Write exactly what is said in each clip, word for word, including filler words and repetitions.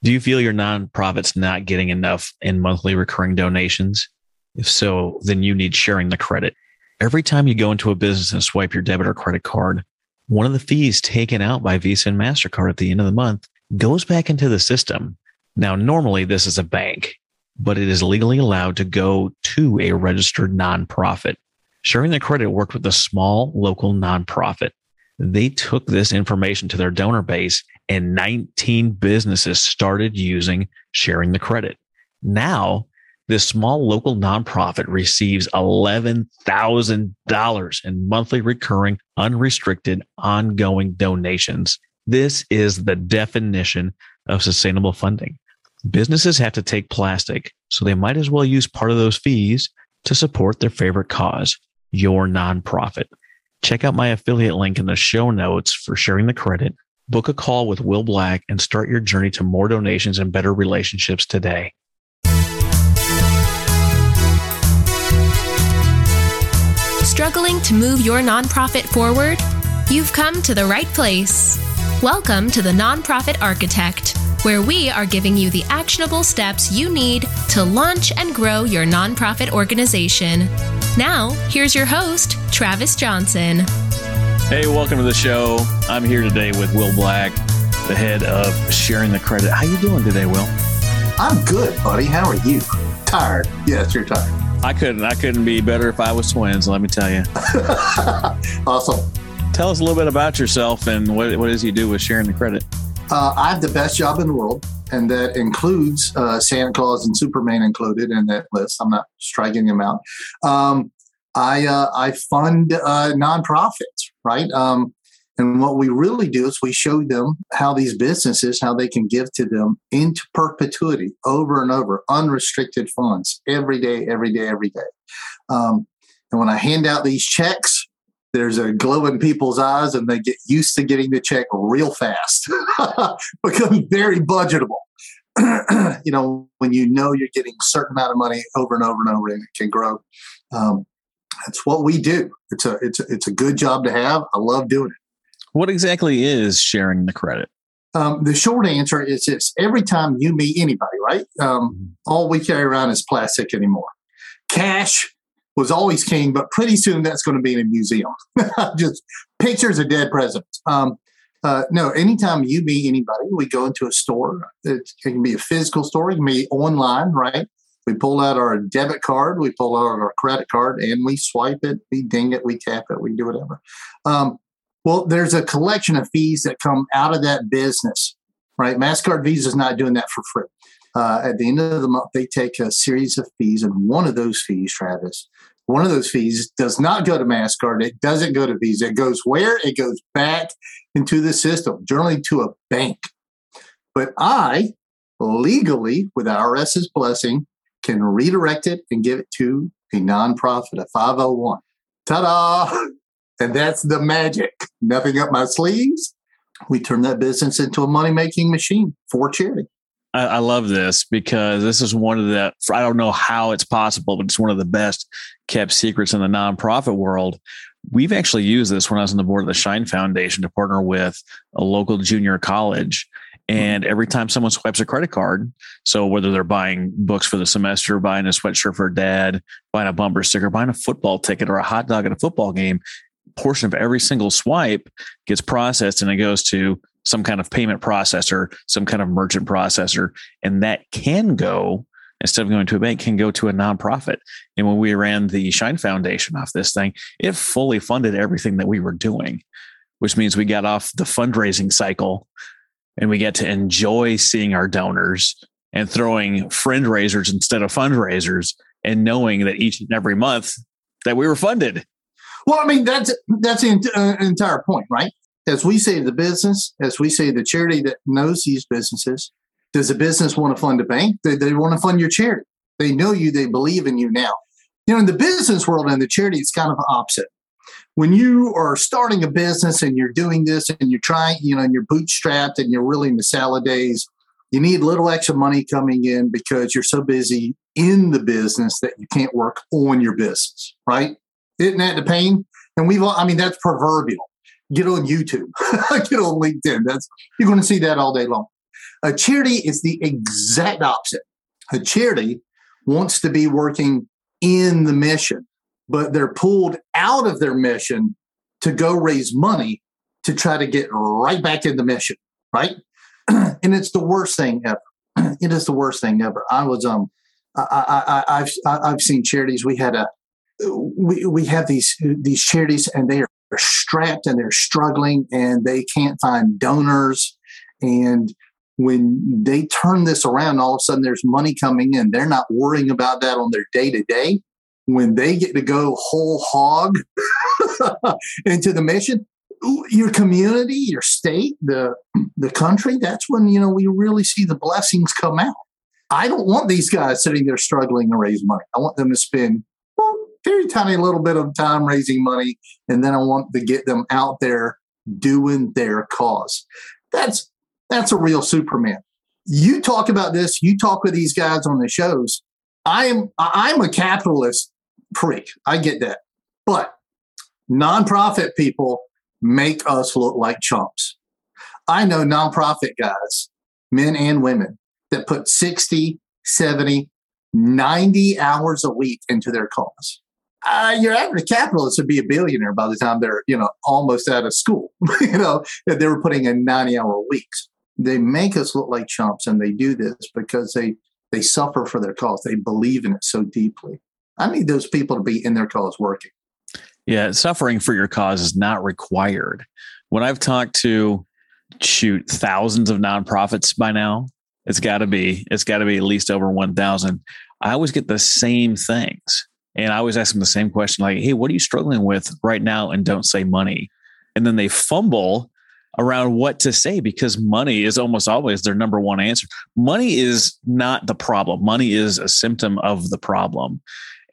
Do you feel your nonprofit's not getting enough in monthly recurring donations? If so, then you need Sharing the Credit. Every time you go into a business and swipe your debit or credit card, one of the fees taken out by Visa and MasterCard at the end of the month goes back into the system. Now, normally this is a bank, but it is legally allowed to go to a registered nonprofit. Sharing the Credit worked with a small local nonprofit. They took this information to their donor base, and nineteen businesses started using Sharing the Credit. Now, this small local nonprofit receives eleven thousand dollars in monthly recurring, unrestricted, ongoing donations. This is the definition of sustainable funding. Businesses have to take plastic, so they might as well use part of those fees to support their favorite cause, your nonprofit. Check out my affiliate link in the show notes for Sharing the Credit. Book a call with Will Black and start your journey to more donations and better relationships today. Struggling to move your nonprofit forward? You've come to the right place. Welcome to the Nonprofit Architect, where we are giving you the actionable steps you need to launch and grow your nonprofit organization. Now, here's your host, Travis Johnson. Hey, welcome to the show. I'm here today with Will Black, the head of Sharing the Credit. How you doing today, Will? I'm good, buddy. How are you? Tired. Yes, you're tired. I couldn't. I couldn't be better if I was twins, let me tell you. Awesome. Tell us a little bit about yourself and what, what it is you do with Sharing the Credit. Uh, I have the best job in the world, and that includes uh, Santa Claus and Superman included in that list. I'm not striking them out. Um, I uh, I fund uh, nonprofits, right? Um, and what we really do is we show them how these businesses, how they can give to them into perpetuity, over and over, unrestricted funds, every day, every day, every day. Um, and when I hand out these checks, there's a glow in people's eyes, and they get used to getting the check real fast. Become very budgetable. You know, when you know you're getting a certain amount of money over and over and over, and it can grow. Um, that's what we do. It's a it's a, it's a good job to have. I love doing it. What exactly is Sharing the Credit? Um, the short answer is this: every time you meet anybody, right? Um, all we carry around is plastic anymore. Cash was always king, but pretty soon that's going to be in a museum. Just pictures of dead presidents. Um, uh, no, anytime you meet anybody, we go into a store. It, it can be a physical store. It can be online, right? We pull out our debit card, we pull out our credit card, and we swipe it, we ding it, we tap it, we do whatever. Um, well, there's a collection of fees that come out of that business, right? MasterCard, Visa is not doing that for free. Uh, at the end of the month, they take a series of fees, and one of those fees, Travis, one of those fees does not go to MasterCard. It doesn't go to Visa. It goes where? It goes back into the system, generally to a bank. But I, legally, with IRS's blessing, can redirect it and give it to a nonprofit, a five oh one. Ta-da! And that's the magic. Nothing up my sleeves. We turn that business into a money-making machine for charity. I, I love this because this is one of the, I don't know how it's possible, but it's one of the best kept secrets in the nonprofit world. We've actually used this when I was on the board of the Shine Foundation to partner with a local junior college. And every time someone swipes a credit card, so whether they're buying books for the semester, buying a sweatshirt for dad, buying a bumper sticker, buying a football ticket or a hot dog at a football game, portion of every single swipe gets processed and it goes to some kind of payment processor, some kind of merchant processor. And that can go, instead of going to a bank, can go to a nonprofit. And when we ran the Shine Foundation off this thing, it fully funded everything that we were doing, which means we got off the fundraising cycle and we get to enjoy seeing our donors and throwing friend raisers instead of fundraisers and knowing that each and every month that we were funded. Well, I mean, that's that's the uh, entire point, right? As we say the business, as we say the charity that knows these businesses, does a business want to fund a bank? They, they want to fund your charity. They know you. They believe in you now. You know, in the business world and the charity, it's kind of opposite. When you are starting a business and you're doing this and you're trying, you know, and you're bootstrapped and you're really in the salad days, you need little extra money coming in because you're so busy in the business that you can't work on your business, right? Isn't that the pain? And we've all, I mean, that's proverbial. Get on YouTube, get on LinkedIn. That's, you're going to see that all day long. A charity is the exact opposite. A charity wants to be working in the mission, but they're pulled out of their mission to go raise money to try to get right back in the mission, right? And it's the worst thing ever. It is the worst thing ever. I was um, I, I, I I've I've seen charities. We had a we we have these these charities, and they are strapped and they're struggling, and they can't find donors. And when they turn this around, all of a sudden there's money coming in. They're not worrying about that on their day to day. When they get to go whole hog into the mission, your community, your state, the the country, that's when, you know, we really see the blessings come out. I don't want these guys sitting there struggling to raise money. I want them to spend well, very tiny little bit of time raising money, and then I want to get them out there doing their cause. That's that's a real Superman. You talk about this, you talk with these guys on the shows. I'm I'm a capitalist freak. I get that. But nonprofit people make us look like chumps. I know nonprofit guys, men and women, that put sixty, seventy, ninety hours a week into their cause. Uh, your average capitalist would be a billionaire by the time they're, you know, almost out of school. you know, that they were putting in ninety hour weeks. They make us look like chumps, and they do this because they they suffer for their cause. They believe in it so deeply. I need those people to be in their cause working. Yeah, suffering for your cause is not required. When I've talked to, shoot, thousands of nonprofits by now, it's got to be, it's got to be at least over one thousand. I always get the same things. And I always ask them the same question, like, hey, what are you struggling with right now? And don't say money. And then they fumble around what to say, because money is almost always their number one answer. Money is not the problem. Money is a symptom of the problem.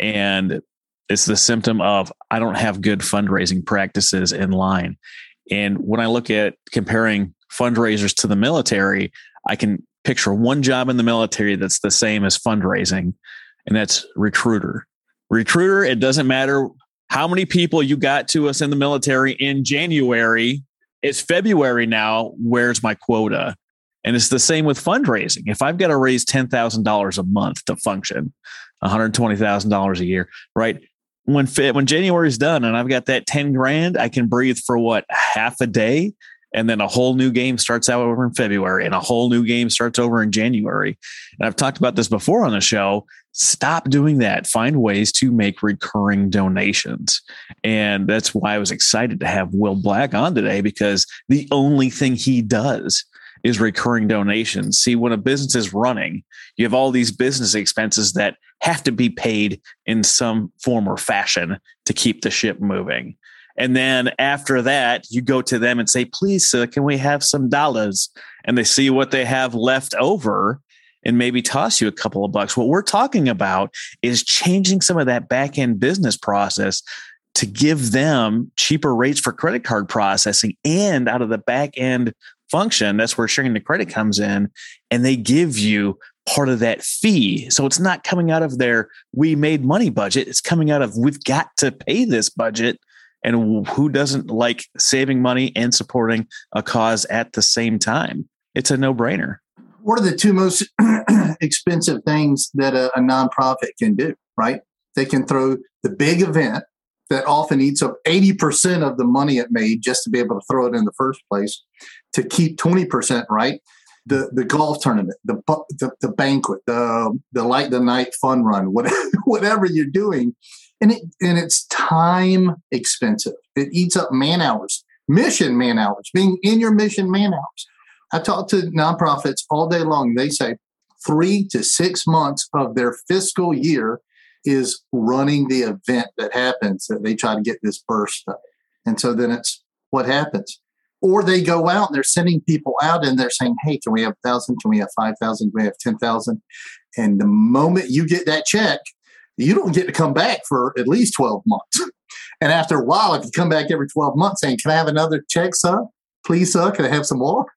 And it's the symptom of, I don't have good fundraising practices in line. And when I look at comparing fundraisers to the military, I can picture one job in the military that's the same as fundraising, and that's recruiter. Recruiter, it doesn't matter how many people you got to us in the military in January. It's February now. Where's my quota? And it's the same with fundraising. If I've got to raise ten thousand dollars a month to function, one hundred twenty thousand dollars a year, right? When when January is done and I've got that ten grand, I can breathe for what, half a day? And then a whole new game starts out over in February, and a whole new game starts over in January. And I've talked about this before on the show. Stop doing that. Find ways to make recurring donations. And that's why I was excited to have Will Black on today, because the only thing he does is recurring donations. See, when a business is running, you have all these business expenses that have to be paid in some form or fashion to keep the ship moving. And then after that, you go to them and say, please, sir, can we have some dollars? And they see what they have left over and maybe toss you a couple of bucks. What we're talking about is changing some of that back end business process to give them cheaper rates for credit card processing, and out of the back end function, that's where sharing the credit comes in, and they give you part of that fee. So it's not coming out of their we made money budget. It's coming out of we've got to pay this budget. And who doesn't like saving money and supporting a cause at the same time? It's a no-brainer. What are the two most expensive things that a, a nonprofit can do, right? They can throw the big event that often eats up eighty percent of the money it made just to be able to throw it in the first place, to keep twenty percent, right? The the golf tournament, the the, the banquet, the the light the night fun run, whatever, whatever you're doing. And it and it's time expensive. It eats up man hours, mission man hours, being in your mission man hours. I talk to nonprofits all day long. They say three to six months of their fiscal year is running the event that happens, that they try to get this burst of. And so then it's what happens. Or they go out and they're sending people out and they're saying, hey, can we have one thousand? Can we have five thousand? Can we have ten thousand? And the moment you get that check, you don't get to come back for at least twelve months. And after a while, if you come back every twelve months saying, can I have another check, sir? Please, sir, can I have some more?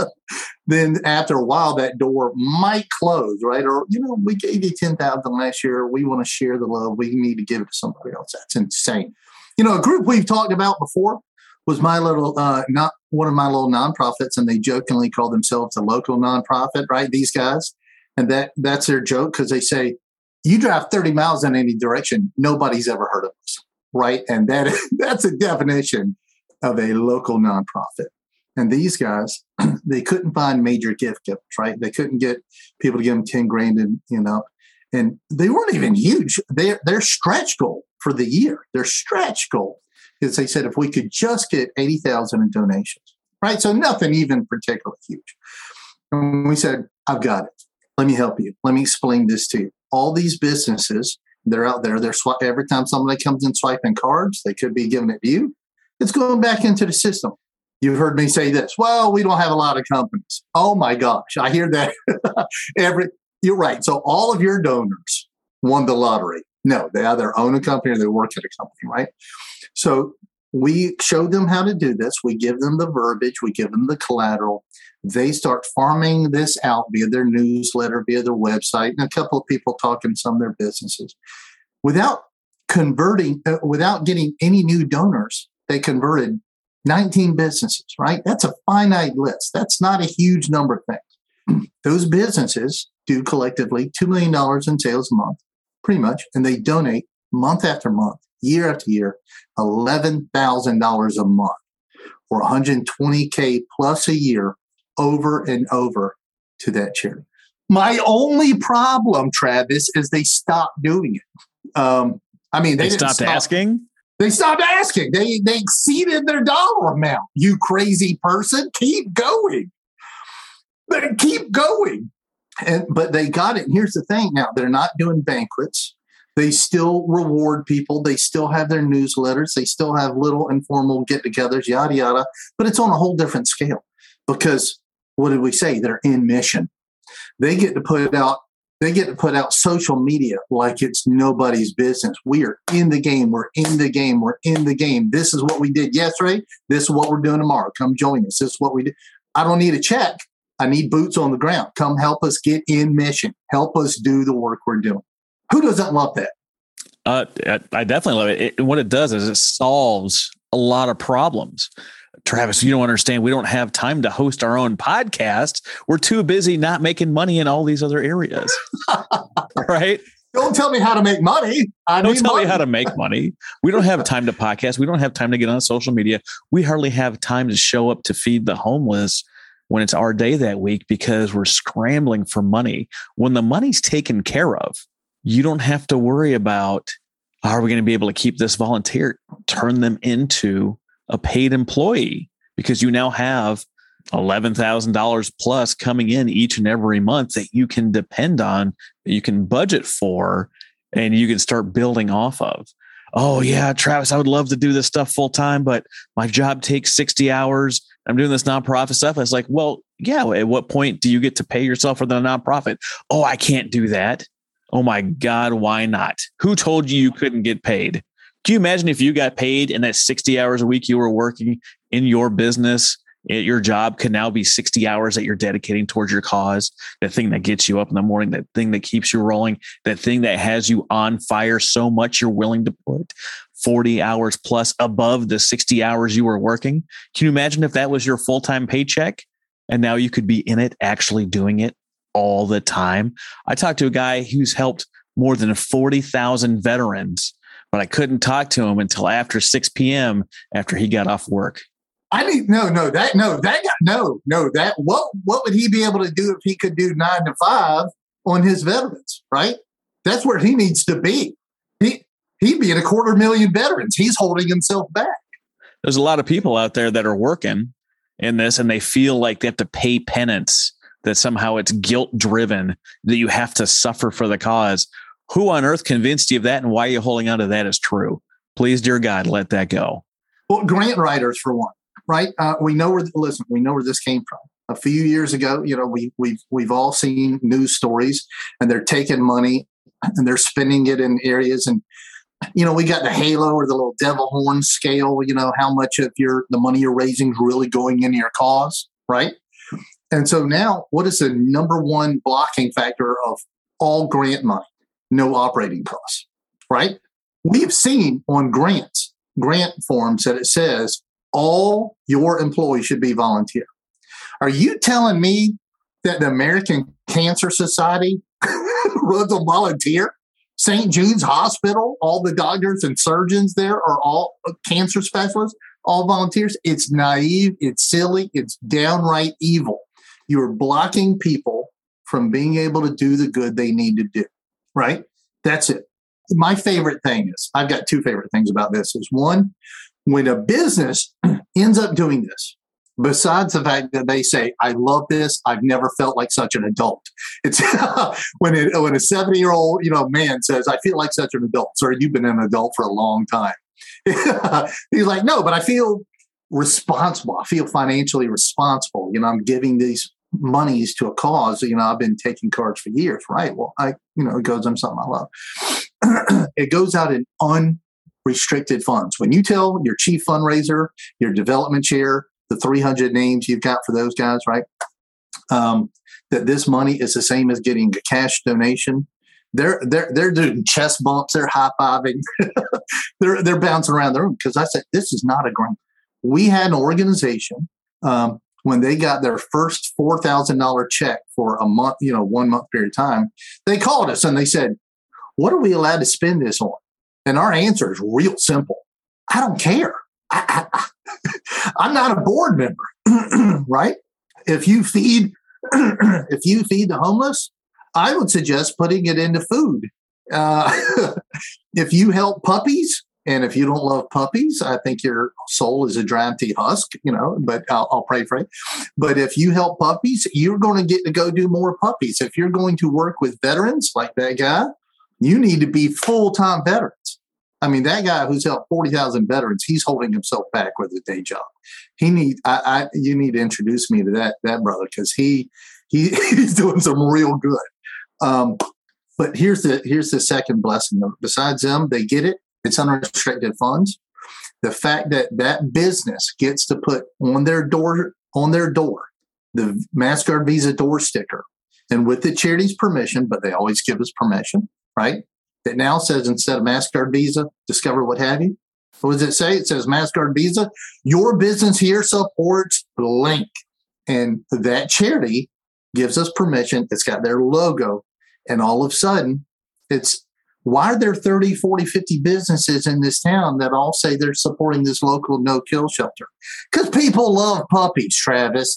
Then after a while, that door might close, right? Or, you know, we gave you ten thousand last year. We want to share the love. We need to give it to somebody else. That's insane. You know, a group we've talked about before, was my little, uh, not one of my little nonprofits, and they jokingly call themselves a local nonprofit, right? These guys. And that that's their joke because they say, you drive thirty miles in any direction, nobody's ever heard of us, right? And that that's a definition of a local nonprofit. And these guys, they couldn't find major gift givers, right? They couldn't get people to give them ten grand, and you know, and they weren't even huge. Their their stretch goal for the year, their stretch goal is they said if we could just get eighty thousand in donations, right? So nothing even particularly huge. And we said, I've got it. Let me help you. Let me explain this to you. All these businesses, they're out there. They're sw- every time somebody comes in swiping cards, they could be giving it to you. It's going back into the system. You've heard me say this. Well, we don't have a lot of companies. Oh my gosh, I hear that every. You're right. So all of your donors won the lottery. No, they either own a company or they work at a company, right? So we show them how to do this. We give them the verbiage. We give them the collateral. They start farming this out via their newsletter, via their website, and a couple of people talking to some of their businesses. Without converting, uh, without getting any new donors, they converted nineteen businesses, right? That's a finite list. That's not a huge number of things. Those businesses do collectively two million dollars in sales a month, pretty much, and they donate month after month, year after year, eleven thousand dollars a month or one hundred twenty K plus a year over and over to that charity. My only problem, Travis, is they stopped doing it. Um, I mean, they, they didn't stopped stop. asking? They stopped asking. They they exceeded their dollar amount. You crazy person, keep going. But keep going. And but they got it. And here's the thing. Now they're not doing banquets. They still reward people. They still have their newsletters. They still have little informal get-togethers, yada yada. But it's on a whole different scale because what did we say? They're in mission. They get to put out. They get to put out social media like it's nobody's business. We are in the game. We're in the game. We're in the game. This is what we did yesterday. This is what we're doing tomorrow. Come join us. This is what we did. I don't need a check. I need boots on the ground. Come help us get in mission. Help us do the work we're doing. Who doesn't love that? Uh, I definitely love it. it. What it does is it solves a lot of problems. Travis, you don't understand. We don't have time to host our own podcast. We're too busy not making money in all these other areas. Right? Don't tell me how to make money. I don't tell money. me how to make money. We don't have time to podcast. We don't have time to get on social media. We hardly have time to show up to feed the homeless when it's our day that week because we're scrambling for money. When the money's taken care of, you don't have to worry about, are we going to be able to keep this volunteer, turn them into a paid employee, because you now have eleven thousand dollars plus coming in each and every month that you can depend on, that you can budget for, and you can start building off of. Oh yeah, Travis, I would love to do this stuff full time, but my job takes sixty hours. I'm doing this nonprofit stuff. It's like, well, yeah. At what point do you get to pay yourself for the nonprofit? Oh, I can't do that. Oh my God, why not? Who told you you couldn't get paid? Can you imagine if you got paid and that sixty hours a week you were working in your business, your job could now be sixty hours that you're dedicating towards your cause, that thing that gets you up in the morning, that thing that keeps you rolling, that thing that has you on fire so much you're willing to put forty hours plus above the sixty hours you were working. Can you imagine if that was your full-time paycheck and now you could be in it, actually doing it all the time? I talked to a guy who's helped more than forty thousand veterans, but I couldn't talk to him until after six p.m. after he got off work. I need no, no, that no, that got no, no, that what what would he be able to do if he could do nine to five on his veterans, right? That's where he needs to be. He he'd be at a quarter million veterans. He's holding himself back. There's a lot of people out there that are working in this and they feel like they have to pay penance, that somehow it's guilt driven, that you have to suffer for the cause. Who on earth convinced you of that, and why are you holding on to that as true? Please, dear God, let that go. Well, grant writers for one. Right, uh, we know where. Listen, we know where this came from. A few years ago, you know, we we've we've all seen news stories, and they're taking money and they're spending it in areas, and you know, we got the halo or the little devil horn scale. You know, how much of your the money you're raising is really going into your cause, right? And so now, what is the number one blocking factor of all grant money? No operating costs, right? We've seen on grants, grant forms that it says all your employees should be volunteer. Are you telling me that the American Cancer Society runs on volunteer? Saint Jude's Hospital, all the doctors and surgeons there are all cancer specialists, all volunteers. It's naive, it's silly, it's downright evil. You're blocking people from being able to do the good they need to do, right? That's it. My favorite thing is, I've got two favorite things about this is one, when a business ends up doing this, besides the fact that they say, I love this, I've never felt like such an adult. It's when it, when a seventy-year-old you know man says, I feel like such an adult. Sorry, you've been an adult for a long time. He's like, no, but I feel responsible. I feel financially responsible. You know, I'm giving these monies to a cause. You know, I've been taking cards for years, right? Well, I, you know, it goes on something I love. It goes out in unrestricted funds. When you tell your chief fundraiser, your development chair, the three hundred names you've got for those guys, right? Um, that this money is the same as getting a cash donation. They're they're they're doing chest bumps. They're high fiving. they're they're bouncing around the room because I said this is not a grant. We had an organization um, when they got their first four thousand dollar check for a month, you know, one month period of time. They called us and they said, "What are we allowed to spend this on?" And our answer is real simple. I don't care. I, I, I'm not a board member, right? If you feed, if you feed the homeless, I would suggest putting it into food. Uh, if you help puppies, and if you don't love puppies, I think your soul is a dry, empty husk, you know, but I'll, I'll pray for it. But if you help puppies, you're going to get to go do more puppies. If you're going to work with veterans like that guy, you need to be full-time veterans. I mean, that guy who's helped forty thousand veterans, he's holding himself back with a day job. He need, I, I you need to introduce me to that that brother because he he he's doing some real good. Um, but here's the here's the second blessing. Besides them, they get it. It's unrestricted funds. The fact that that business gets to put on their door on their door the MasterCard Visa door sticker, and with the charity's permission, but they always give us permission, right? That now says instead of MasterCard Visa, Discover what have you. What does it say? It says MasterCard Visa. Your business here supports blank, and that charity gives us permission. It's got their logo, and all of a sudden, it's why are there thirty, forty, fifty businesses in this town that all say they're supporting this local no-kill shelter? Because people love puppies, Travis.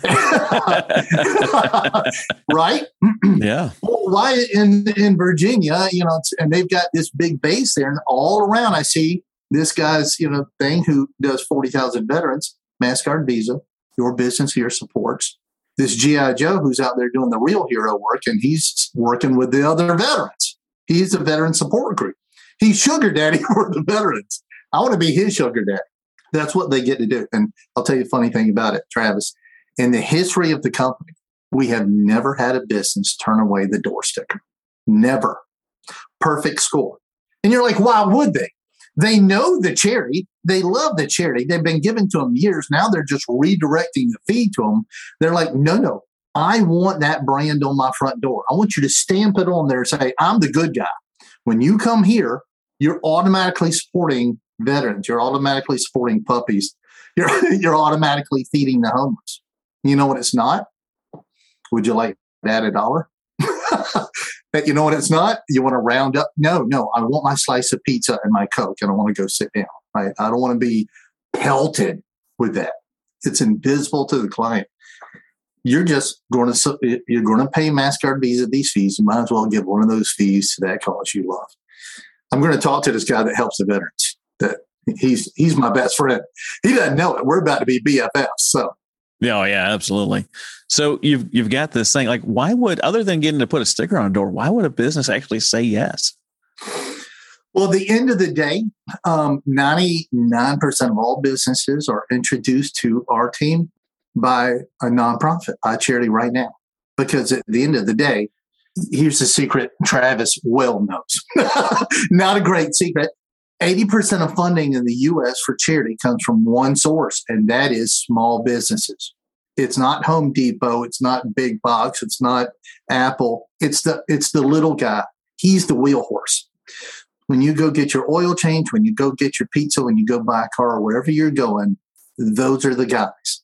Right? Yeah. Well, why in in Virginia, you know, and they've got this big base there, and all around I see this guy's, you know, thing who does forty thousand veterans, MasterCard Visa, your business here supports. This G I Joe who's out there doing the real hero work, and he's working with the other veterans. He's a veteran support group. He's sugar daddy for the veterans. I want to be his sugar daddy. That's what they get to do. And I'll tell you a funny thing about it, Travis. In the history of the company, we have never had a business turn away the door sticker. Never. Perfect score. And you're like, why would they? They know the charity. They love the charity. They've been given to them years. Now they're just redirecting the feed to them. They're like, no, no, I want that brand on my front door. I want you to stamp it on there and say, I'm the good guy. When you come here, you're automatically supporting veterans. You're automatically supporting puppies. You're, you're automatically feeding the homeless. You know what it's not? Would you like to add a dollar? You know what it's not? You want to round up? No, no. I want my slice of pizza and my Coke, and I want to go sit down. Right? I don't want to be pelted with that. It's invisible to the client. You're just going to you're going to pay MasterCard Visa these fees. You might as well give one of those fees to that cause you love. I'm going to talk to this guy that helps the veterans. That he's he's my best friend. He doesn't know it. We're about to be B F Fs. So. Yeah, oh, yeah, absolutely. So you've you've got this thing. Like, why would, other than getting to put a sticker on a door, why would a business actually say yes? Well, at the end of the day, um, ninety-nine percent of all businesses are introduced to our team by a nonprofit, by a charity right now. Because at the end of the day, here's the secret Travis well knows. Not a great secret. eighty percent of funding in the U S for charity comes from one source, and that is small businesses. It's not Home Depot. It's not Big Box. It's not Apple. It's the it's the little guy. He's the wheel horse. When you go get your oil change, when you go get your pizza, when you go buy a car, wherever you're going, Those are the guys.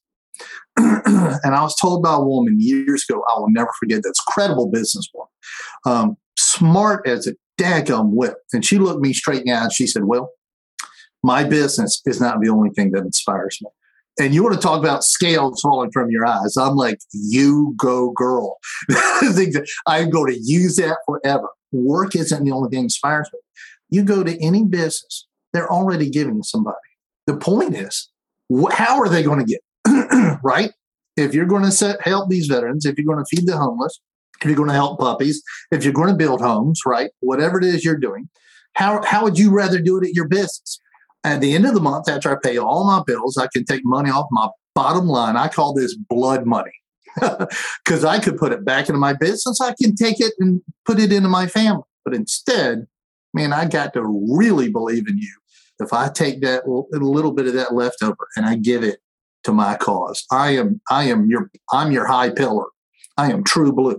And I was told by a woman years ago, I will never forget this, credible businesswoman, um, smart as a daggum whip. And she looked me straight in the eye and she said, well, my business is not the only thing that inspires me. And you want to talk about scales falling from your eyes. I'm like, you go, girl. I'm going to use that forever. Work isn't the only thing that inspires me. You go to any business, they're already giving you somebody. The point is, wh- how are they going to get? Right? If you're going to set, help these veterans, if you're going to feed the homeless, if you're going to help puppies, if you're going to build homes, right? Whatever it is you're doing, how, how would you rather do it at your business? At the end of the month, after I pay all my bills, I can take money off my bottom line. I call this blood money because I could put it back into my business. I can take it and put it into my family. But instead, man, I got to really believe in you. If I take that a little bit of that leftover and I give it to my cause, I am, I am your, I'm your high pillar. I am true blue.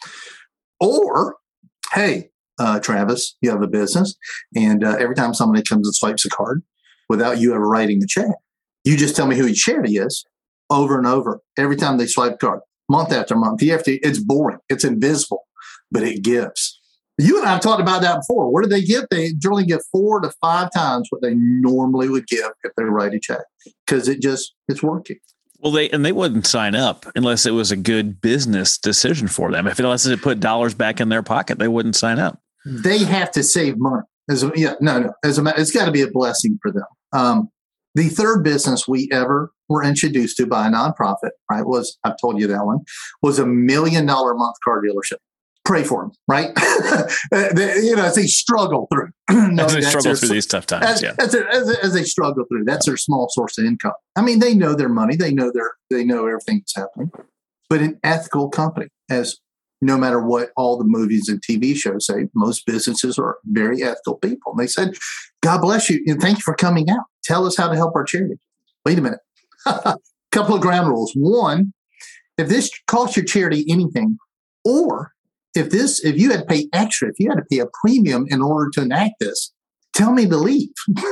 Or, hey, uh, Travis, you have a business, and uh, every time somebody comes and swipes a card, without you ever writing a check, you just tell me who your charity is over and over. Every time they swipe a card, month after month, you have to. It's boring. It's invisible, but it gives. You and I have talked about that before. What do they give? They generally give four to five times what they normally would give if they write a check because it just it's working. Well, they and they wouldn't sign up unless it was a good business decision for them. If unless it put dollars back in their pocket, they wouldn't sign up. They have to save money. As a, yeah, no, no. As a, it's got to be a blessing for them. Um, the third business we ever were introduced to by a nonprofit, right, was, I've told you that one, was a million dollar a month car dealership. Pray for them, right? they, you know, as they struggle through. no, as they struggle their, through these tough times, as, yeah. As, as, as they struggle through, that's their small source of income. I mean, they know their money. They know their, they know everything that's happening. But an ethical company, as no matter what all the movies and T V shows say, most businesses are very ethical people. And they said, God bless you and thank you for coming out. Tell us how to help our charity. Wait a minute. A couple of ground rules. One, if this costs your charity anything, or if this, if you had to pay extra, if you had to pay a premium in order to enact this, tell me to leave.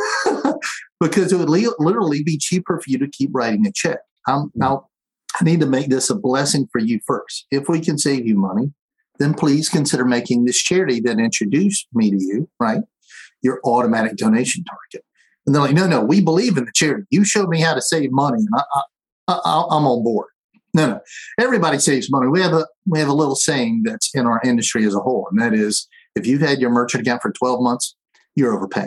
Because it would le- literally be cheaper for you to keep writing a check. I'm, now, I need to make this a blessing for you first. If we can save you money, then please consider making this charity that introduced me to you, right, your automatic donation target. And they're like, no, no, we believe in the charity. You showed me how to save money, and I, I, I, I'm on board. No, no, everybody saves money. We have a we have a little saying that's in our industry as a whole, and that is, if you've had your merchant account for twelve months, you're overpaying.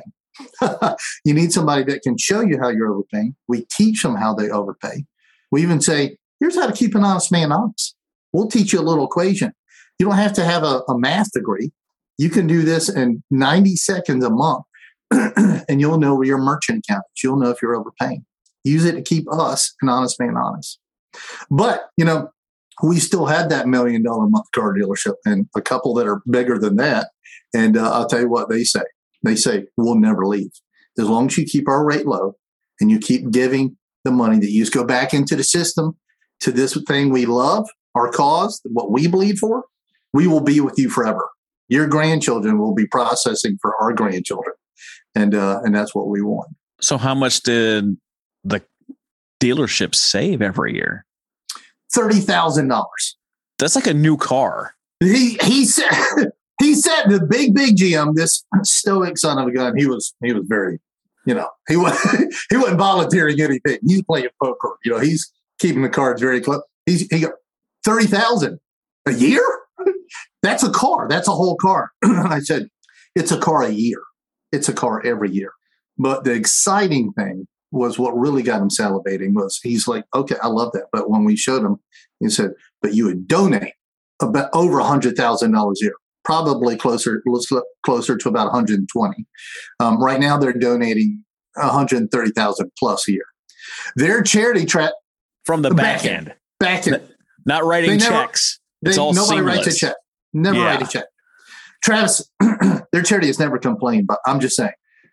You need somebody that can show you how you're overpaying. We teach them how they overpay. We even say, here's how to keep an honest man honest. We'll teach you a little equation. You don't have to have a, a math degree. You can do this in ninety seconds a month, and you'll know where your merchant account is. You'll know if you're overpaying. Use it to keep us an honest man honest. But, you know, we still had that million dollar a month car dealership and a couple that are bigger than that. And uh, I'll tell you what they say. They say, we'll never leave. As long as you keep our rate low and you keep giving the money that you just go back into the system to this thing we love, our cause, what we bleed for, we will be with you forever. Your grandchildren will be processing for our grandchildren. And uh, and that's what we want. So how much did the dealership save every year? thirty thousand dollars. That's like a new car. He he said he said the big, big G M, this stoic son of a gun, he was he was very, you know, he wasn't he wasn't volunteering anything. He's playing poker. You know, he's keeping the cards very close. He's he got thirty thousand a year? That's a car. That's a whole car. I said, it's a car a year. It's a car every year. But the exciting thing was what really got him salivating was he's like, okay, I love that. But when we showed him, he said, but you would donate about over one hundred thousand dollars a year, probably closer closer to about one hundred twenty. Um, right now, they're donating one hundred thirty thousand plus a year. Their charity track from the back, back end, back end, not writing never, checks. It's they, all nobody seamless. writes a check. Never yeah. write a check. Travis, their charity has never complained, but I'm just saying.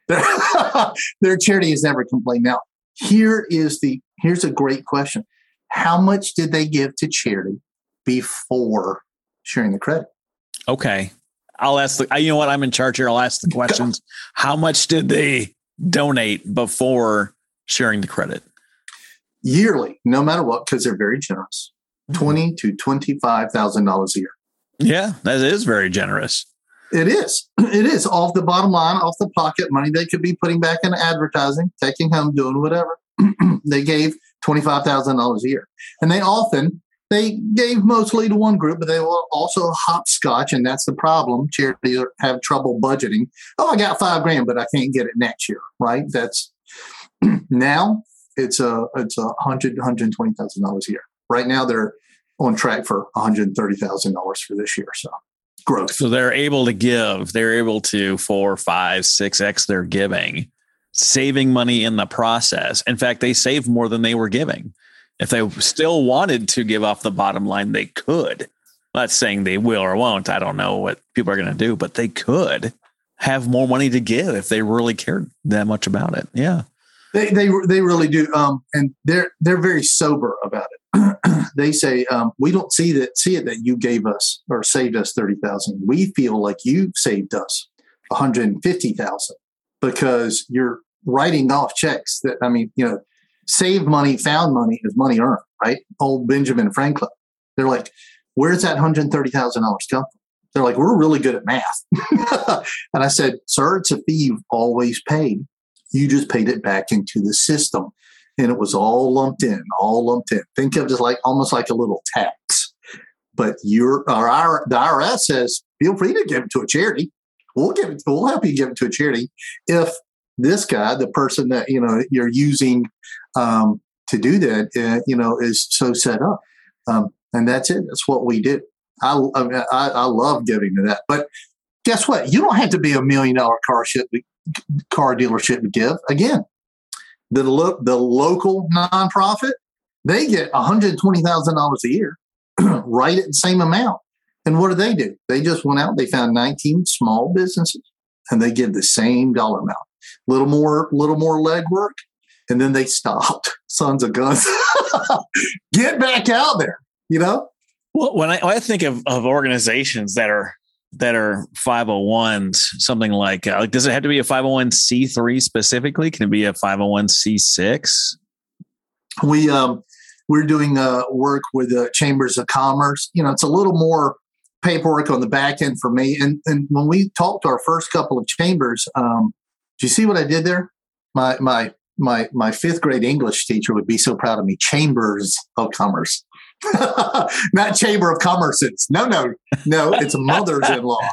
Their charity has never complained. Now, here is the here's a great question. How much did they give to charity before sharing the credit? Okay. I'll ask the, you know what? I'm in charge here. I'll ask the questions. How much did they donate before sharing the credit? yearly, no matter what, because they're very generous, twenty thousand to twenty-five thousand dollars a year. Yeah, that is very generous. It is. It is off the bottom line, off the pocket money they could be putting back in advertising, taking home, doing whatever. They gave twenty-five thousand dollars a year. And they often, they gave mostly to one group, but they will also hopscotch. And that's the problem. Charities have trouble budgeting. Oh, I got five grand, but I can't get it next year. Right. That's now it's a, it's a hundred, one hundred twenty thousand dollars a year. Right now they're on track for one hundred thirty thousand dollars for this year. So growth. So they're able to give, they're able to four, five, six X their giving, saving money in the process. In fact, they saved more than they were giving. If they still wanted to give off the bottom line, they could. I'm not saying they will or won't. I don't know what people are going to do, but they could have more money to give if they really cared that much about it. Yeah. They they they really do. Um, and they're they're very sober about it. They say, um, we don't see that see it that you gave us or saved us thirty thousand. We feel like you saved us one hundred fifty thousand because you're writing off checks that, I mean, you know, saved money, found money is money earned, right? Old Benjamin Franklin. They're like, where's that one hundred thirty thousand dollars come from? They're like, we're really good at math. And I said, sir, it's a fee you've always paid. You just paid it back into the system. And it was all lumped in, all lumped in. Think of it as like almost like a little tax. But your our, our the I R S says, feel free to give it to a charity. We'll give it. We'll help you give it to a charity if this guy, the person that you know you're using um, to do that, uh, you know, is so set up. Um, and that's it. That's what we do. I, I I love giving to that. But guess what? You don't have to be a million dollar car ship, car dealership to give. Again, the lo- the local nonprofit, they get one hundred twenty thousand dollars a year, right at the same amount. And what do they do? They just went out, they found nineteen small businesses, and they give the same dollar amount. Little more, little more legwork, and then they stopped. Sons of guns. Get back out there, you know? Well, when I, when I think of, of organizations that are that are five oh ones, something like, uh, like, does it have to be a five oh one c three specifically? Can it be a five oh one c six? We, um, we're doing uh, work with the Chambers of Commerce. You know, it's a little more paperwork on the back end for me. And and when we talked to our first couple of chambers, um, do you see what I did there? My my my my fifth grade English teacher would be so proud of me. Chambers of Commerce. Not Chamber of Commerces. No, no, no. It's a mothers-in-law.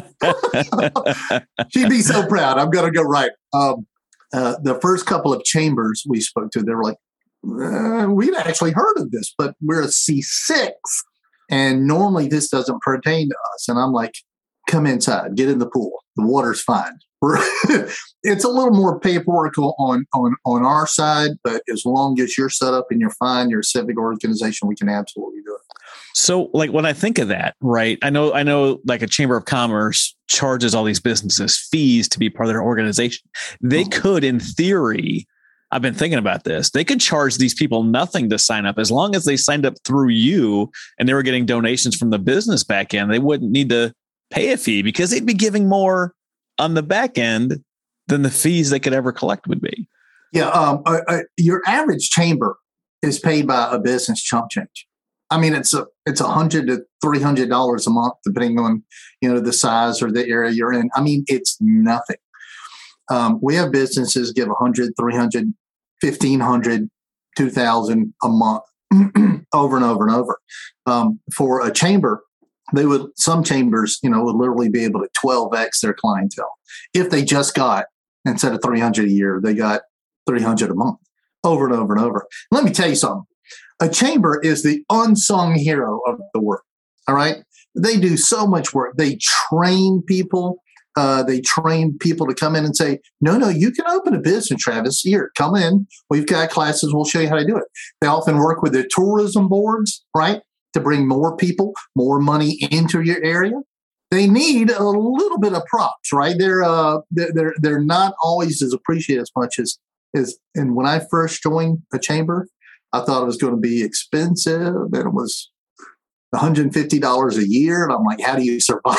She'd be so proud. I'm going to go right. Um, uh, the first couple of chambers we spoke to, they were like, uh, we'd actually heard of this, but we're a C six. And normally this doesn't pertain to us. And I'm like, come inside, get in the pool. The water's fine. It's a little more paperwork on, on, on our side, but as long as you're set up and you're fine, you're a civic organization, we can absolutely do it. So like when I think of that, right, I know, I know like a Chamber of Commerce charges all these businesses fees to be part of their organization. They mm-hmm. could, in theory, I've been thinking about this. They could charge these people nothing to sign up as long as they signed up through you and they were getting donations from the business back end. They wouldn't need to pay a fee because they'd be giving more on the back end than the fees they could ever collect would be. Yeah. Um, uh, uh, your average chamber is paid by a business chump change. I mean, it's a, it's a hundred to three hundred dollars a month, depending on, you know, the size or the area you're in. I mean, it's nothing. Um, we have businesses give a hundred, three hundred, fifteen hundred, two thousand a month over and over and over. Um, for a chamber, they would, some chambers, you know, would literally be able to twelve X their clientele. If they just got, instead of three hundred a year, they got three hundred a month over and over and over. Let me tell you something. A chamber is the unsung hero of the work. All right. They do so much work. They train people. Uh, they train people to come in and say, no, no, you can open a business, Travis. Here, come in. We've got classes. We'll show you how to do it. They often work with the tourism boards, right, to bring more people, more money into your area. They need a little bit of props, right? They're uh, they're they're not always as appreciated as much as as. And when I first joined a chamber, I thought it was going to be expensive, and it was one hundred fifty dollars a year. And I'm like, how do you survive?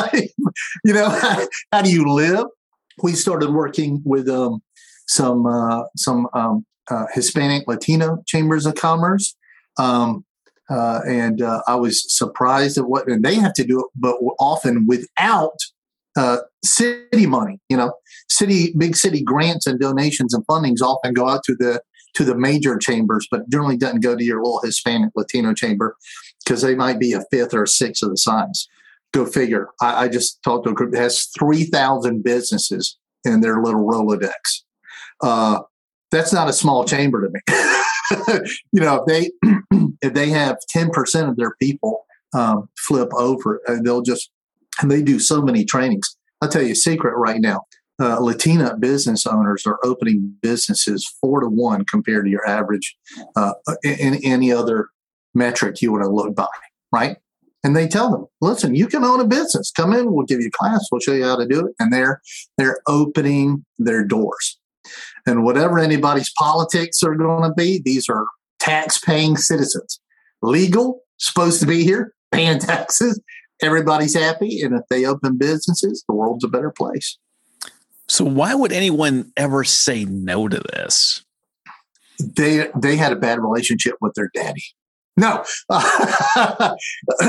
you know, how, how do you live? We started working with um, some uh, some um, uh, Hispanic Latino chambers of commerce. Um, uh, and uh, I was surprised at what, and they have to do it, but often without uh, city money. You know, city, big city grants and donations and fundings often go out to the to the major chambers, but generally doesn't go to your little Hispanic Latino chamber because they might be a fifth or a sixth of the size. Go figure. I, I just talked to a group that has three thousand businesses in their little Rolodex. Uh, that's not a small chamber to me. You know, if they if they have ten percent of their people um, flip over, and they'll just and they do so many trainings. I'll tell you a secret right now. Uh, Latina business owners are opening businesses four to one compared to your average uh, in any other metric you want to look by, right? And they tell them, listen, you can own a business. Come in, we'll give you a class, we'll show you how to do it. And they're they're opening their doors. And whatever anybody's politics are going to be, these are tax-paying citizens. Legal, supposed to be here, paying taxes. Everybody's happy. And if they open businesses, the world's a better place. So why would anyone ever say no to this? They they had a bad relationship with their daddy. No. I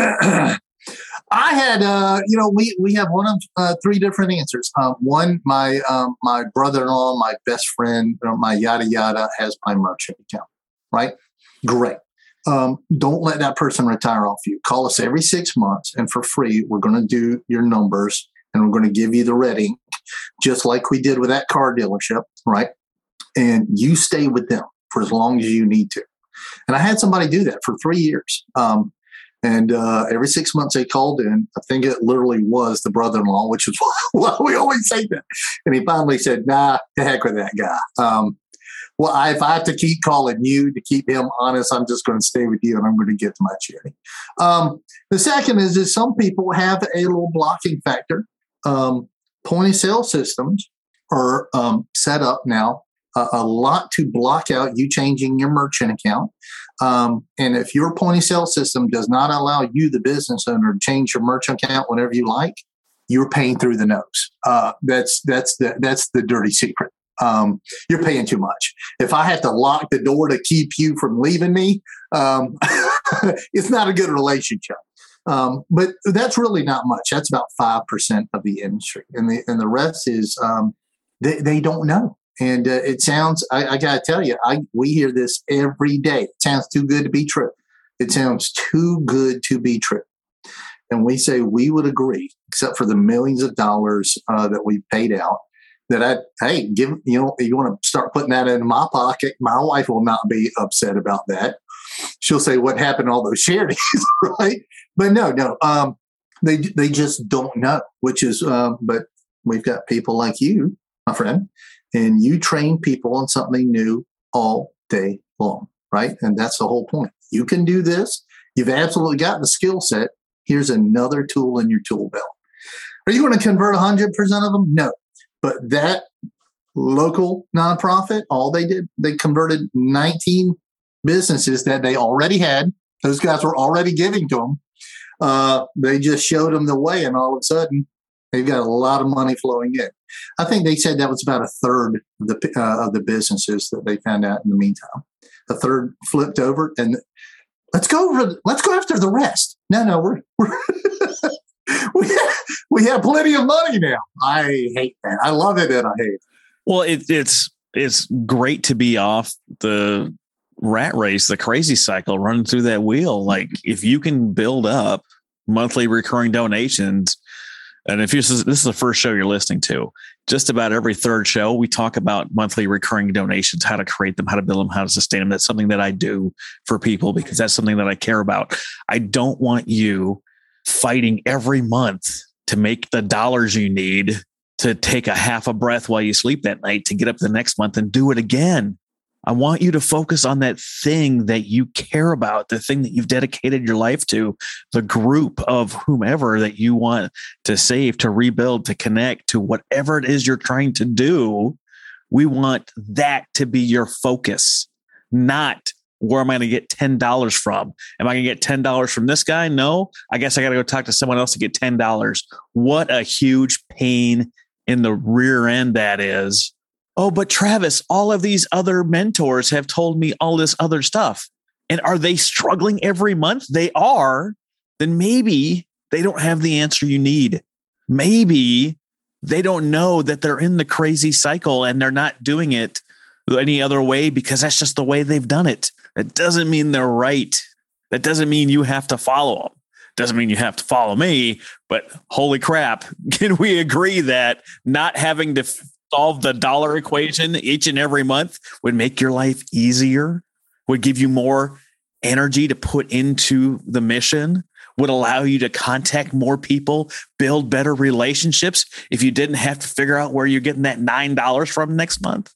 had, uh, you know, we, we have one of uh, three different answers. Um, one, my um, my brother-in-law, my best friend, my yada yada has my merchant account, right? Great. Um, don't let that person retire off you. Call us every six months, and for free, we're going to do your numbers, and we're going to give you the red ink, just like we did with that car dealership, right? And you stay with them for as long as you need to. And I had somebody do that for three years. Um, and uh, every six months they called in. I think it literally was the brother-in-law, which is why we always say that. And he finally said, nah, the heck with that guy. Um, well, I, if I have to keep calling you to keep him honest, I'm just going to stay with you and I'm going to get to my charity. Um, the second is that some people have a little blocking factor. Um, point of sale systems are um, set up now uh, a lot to block out you changing your merchant account. Um, and if your point of sale system does not allow you, the business owner, to change your merchant account whenever you like, you're paying through the nose. Uh, that's that's the that's the dirty secret. Um, you're paying too much. If I have to lock the door to keep you from leaving me, um, it's not a good relationship. Um, but that's really not much. That's about five percent of the industry. And the, and the rest is, um, they, they don't know. And, uh, it sounds, I, I gotta tell you, I, we hear this every day. It sounds too good to be true. It sounds too good to be true. And we say, we would agree, except for the millions of dollars, uh, that we paid out, that I, hey, give, you know, you want to start putting that in my pocket. My wife will not be upset about that. She'll say, what happened to all those charities, right? But no, no, um, they they just don't know, which is, um, but we've got people like you, my friend, and you train people on something new all day long, right? And that's the whole point. You can do this. You've absolutely got the skill set. Here's another tool in your tool belt. Are you going to convert one hundred percent of them? No. But that local nonprofit, all they did, they converted nineteen businesses that they already had. Those guys were already giving to them. Uh, they just showed them the way, and all of a sudden, they've got a lot of money flowing in. I think they said that was about a third of the uh, of the businesses that they found out in the meantime. A third flipped over, and let's go over. Let's go after the rest. No, no, we're we're we have, we have plenty of money now. I hate that. I love it, and I hate it. Well, it, it's it's great to be off the rat race, the crazy cycle, running through that wheel. Like if you can build up monthly recurring donations, and if this is, this is the first show you're listening to, just about every third show, we talk about monthly recurring donations, how to create them, how to build them, how to sustain them. That's something that I do for people because that's something that I care about. I don't want you fighting every month to make the dollars you need to take a half a breath while you sleep that night to get up the next month and do it again. I want you to focus on that thing that you care about, the thing that you've dedicated your life to, the group of whomever that you want to save, to rebuild, to connect, to whatever it is you're trying to do. We want that to be your focus, not where am I going to get ten dollars from? Am I going to get ten dollars from this guy? No, I guess I got to go talk to someone else to get ten dollars. What a huge pain in the rear end that is. Oh, but Travis, all of these other mentors have told me all this other stuff. And are they struggling every month? They are. Then maybe they don't have the answer you need. Maybe they don't know that they're in the crazy cycle and they're not doing it any other way because that's just the way they've done it. That doesn't mean they're right. That doesn't mean you have to follow them. Doesn't mean you have to follow me, but holy crap. Can we agree that not having to solve the dollar equation each and every month would make your life easier, would give you more energy to put into the mission, would allow you to contact more people, build better relationships if you didn't have to figure out where you're getting that nine dollars from next month?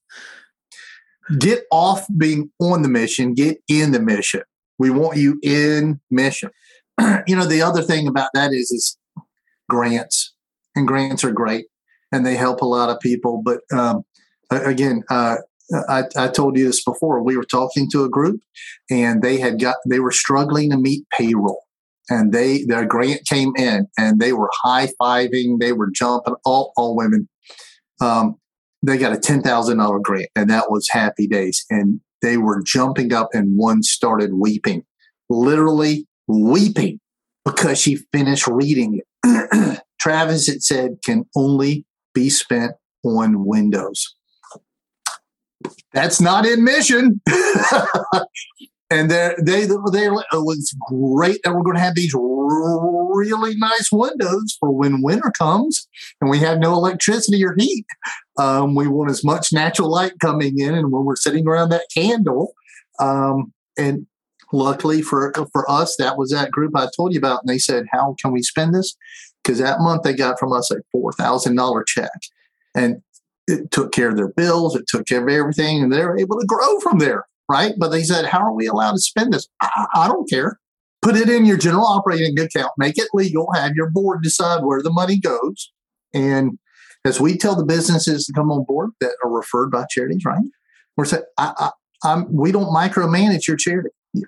Get off being on the mission, get in the mission. We want you in mission. You know, the other thing about that is, is grants, and grants are great and they help a lot of people. But um, again, uh, I, I told you this before. We were talking to a group and they had got, they were struggling to meet payroll, and they, their grant came in and they were high-fiving. They were jumping, all, all women. Um, they got a ten thousand dollars grant, and that was happy days. And they were jumping up, and one started weeping, literally weeping, because she finished reading it. Travis, it said, can only be spent on windows. That's not in mission. And they they they it was great that we're going to have these really nice windows for when winter comes and we have no electricity or heat. Um, we want as much natural light coming in, and when we're sitting around that candle. Um, and luckily for for us, that was that group I told you about, and they said, "How can we spend this?" Because that month they got from us a four thousand dollar check, and it took care of their bills. It took care of everything, and they were able to grow from there. Right. But they said, how are we allowed to spend this? I, I don't care. Put it in your general operating account. Make it legal. Have your board decide where the money goes. And as we tell the businesses to come on board that are referred by charities, right? We're saying, I, I, I'm, we don't micromanage your charity.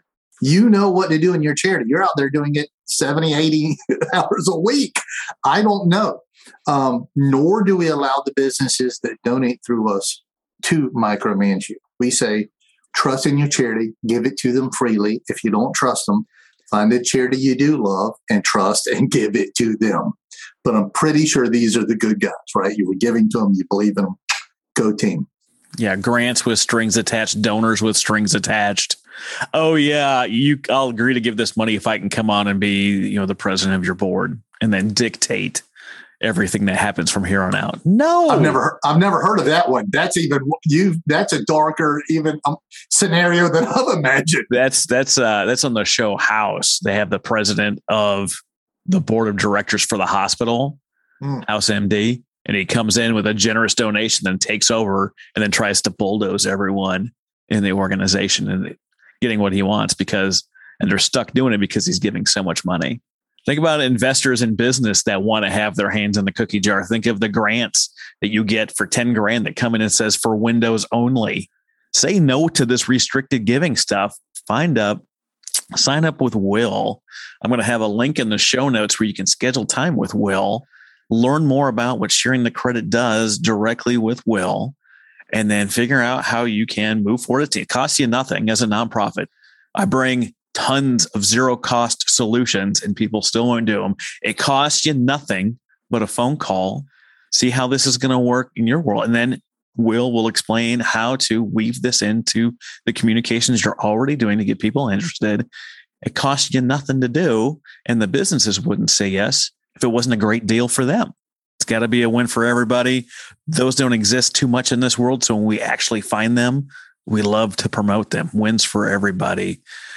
You know what to do in your charity. You're out there doing it seventy, eighty hours a week. I don't know. Um, nor do we allow the businesses that donate through us to micromanage you. We say, trust in your charity, give it to them freely. If you don't trust them, find a charity you do love and trust and give it to them. But I'm pretty sure these are the good guys, right? You were giving to them, you believe in them. Go team. Yeah, grants with strings attached, donors with strings attached. Oh yeah, you. I'll agree to give this money if I can come on and be, you know, the president of your board and then dictate everything that happens from here on out. No, I've never, I've never heard of that one. That's even you. That's a darker, even um, scenario than I've imagined. That's that's uh, that's on the show House. They have the president of the board of directors for the hospital, mm. House M D, and he comes in with a generous donation, then takes over, and then tries to bulldoze everyone in the organization and getting what he wants because, and they're stuck doing it because he's giving so much money. Think about investors in business that want to have their hands in the cookie jar. Think of the grants that you get for ten grand that come in and says for Windows only. Say no to this restricted giving stuff. Find up, sign up with Will. I'm going to have a link in the show notes where you can schedule time with Will, learn more about what sharing the credit does directly with Will, and then figure out how you can move forward. It costs you nothing as a nonprofit. I bring tons of zero cost solutions and people still won't do them. It costs you nothing but a phone call. See how this is going to work in your world. And then Will will explain how to weave this into the communications you're already doing to get people interested. It costs you nothing to do. And the businesses wouldn't say yes if it wasn't a great deal for them. It's got to be a win for everybody. Those don't exist too much in this world. So when we actually find them, we love to promote them. Wins for everybody.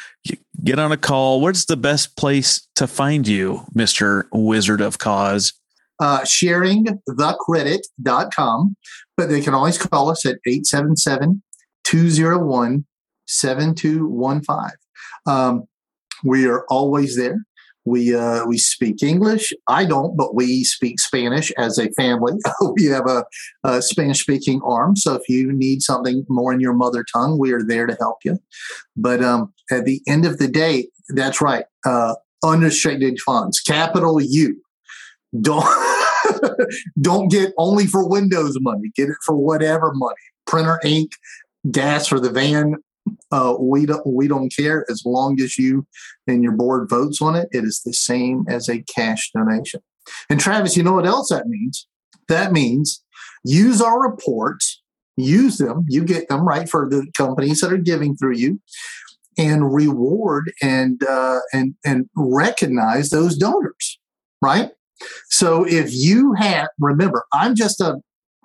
Get on a call. Where's the best place to find you, Mister Wizard of Cause? Uh, sharing the credit dot com, but they can always call us at eight seven seven, two oh one, seven two one five. Um, we are always there. We uh, we speak English. I don't, but we speak Spanish as a family. We have a, a Spanish-speaking arm, so if you need something more in your mother tongue, we are there to help you. But um, at the end of the day, that's right. Uh, unrestricted funds, capital U. Don't Don't get only for Windows money. Get it for whatever money. Printer, ink, gas for the van. Uh, we don't we don't care as long as you and your board votes on it. It is the same as a cash donation. And Travis, you know what else that means? That means use our reports, use them, you get them right for the companies that are giving through you, and reward and uh, and and recognize those donors, right? So if you have, remember, I'm just a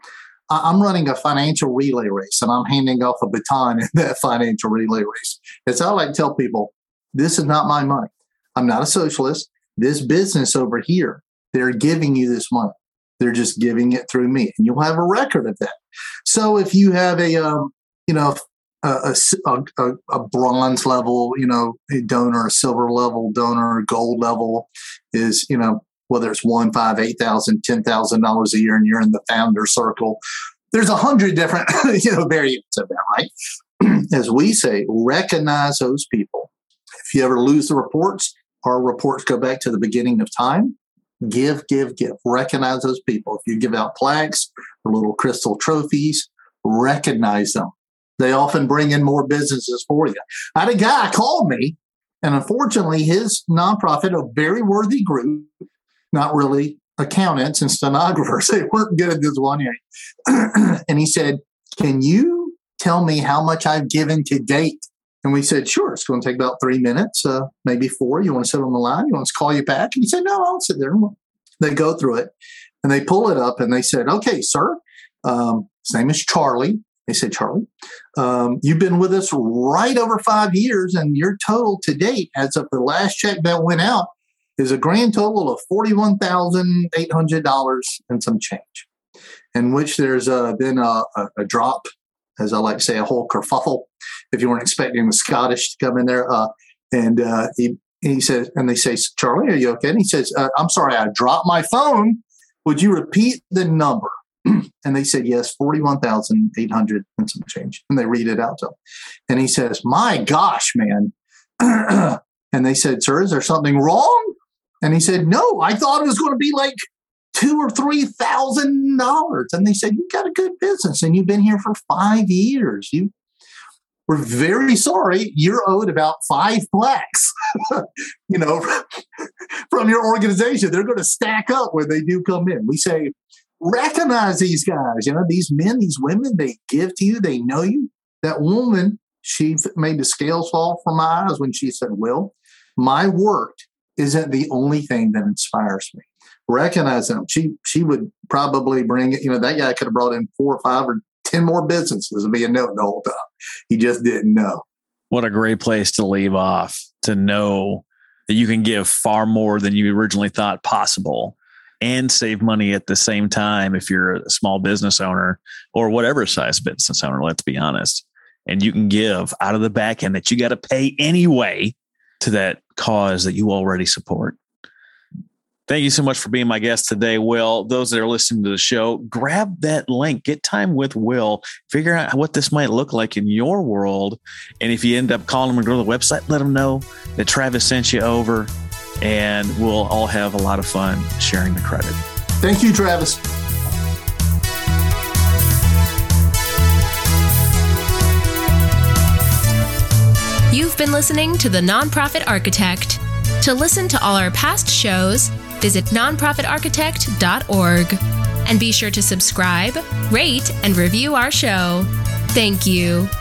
I'm running a financial relay race, and I'm handing off a baton in that financial relay race. It's how I like to tell people, this is not my money. I'm not a socialist. This business over here, they're giving you this money. They're just giving it through me, and you'll have a record of that. So if you have a, um, you know, a, a, a, a bronze level, you know, a donor, a silver level donor, a gold level is, you know, whether it's one, five, eight thousand, ten thousand dollars a year, and you're in the founder circle. There's a hundred different, you know, variants of that, right? As we say, recognize those people. If you ever lose the reports, our reports go back to the beginning of time. Give, give, give. Recognize those people. If you give out plaques or little crystal trophies, recognize them. They often bring in more businesses for you. I had a guy call me, and unfortunately, his nonprofit, a very worthy group, not really accountants and stenographers. They weren't good at this one yet. And he said, can you tell me how much I've given to date? And we said, sure. It's going to take about three minutes, uh, maybe four. You want to sit on the line? You want us to call you back? And he said, no, I'll sit there. They go through it, and they pull it up, and they said, okay, sir, um, his name is Charlie. They said, Charlie, um, you've been with us right over five years, and your total to date, as of the last check that went out, is a grand total of forty-one thousand eight hundred dollars and some change, in which there's uh, been a, a, a drop, as I like to say, a whole kerfuffle, if you weren't expecting the Scottish to come in there. Uh, and uh, he, he says, and they say, Charlie, are you okay? And he says, uh, I'm sorry, I dropped my phone. Would you repeat the number? And they said, yes, forty-one thousand eight hundred and some change. And they read it out to him. And he says, my gosh, man. And they said, sir, is there something wrong? And he said, no, I thought it was going to be like two or three thousand dollars. And they said, you got a good business, and you've been here for five years. You we're very sorry. You're owed about five plaques, you know, from your organization. They're going to stack up when they do come in. We say, recognize these guys. You know, these men, these women, they give to you. They know you. That woman, she made the scales fall from my eyes when she said, Will, my work isn't the only thing that inspires me. Recognize them. She she would probably bring it. You know, that guy could have brought in four or five or ten more businesses and be a note the whole time. He just didn't know. What a great place to leave off, to know that you can give far more than you originally thought possible and save money at the same time if you're a small business owner or whatever size business owner, let's be honest. And you can give out of the back end that you got to pay anyway to that cause that you already support. Thank you so much for being my guest today, Will. Those that are listening to the show, grab that link, get time with Will, figure out what this might look like in your world. And if you end up calling them and go to the website, let them know that Travis sent you over, and we'll all have a lot of fun sharing the credit. Thank you, Travis. You've been listening to The Nonprofit Architect. To listen to all our past shows, visit nonprofit architect dot org. And be sure to subscribe, rate, and review our show. Thank you.